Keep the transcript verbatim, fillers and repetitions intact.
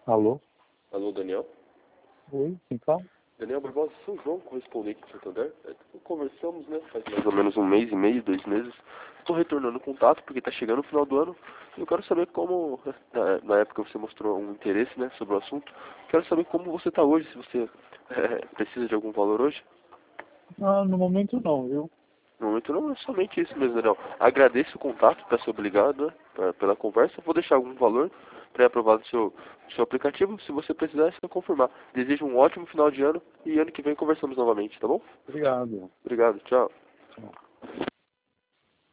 Alô? Alô, Daniel? Oi, quem fala? Daniel Barbosa, São João, correspondente do Santander. É, conversamos, né, faz mais ou menos um mês e meio, dois meses. Estou retornando o contato porque está chegando o final do ano. E eu quero saber como, na, na época você mostrou um interesse, né, sobre o assunto. Quero saber como você está hoje, se você é, precisa de algum valor hoje. Ah, no momento não, viu? No momento não, é somente isso mesmo, Daniel. Agradeço o contato, peço obrigado, né, pra- pela conversa. Vou deixar algum valor pré-aprovado no seu, no seu aplicativo. Se você precisar, é só confirmar. Desejo um ótimo final de ano e ano que vem conversamos novamente, tá bom? Obrigado. Obrigado, tchau. Tchau.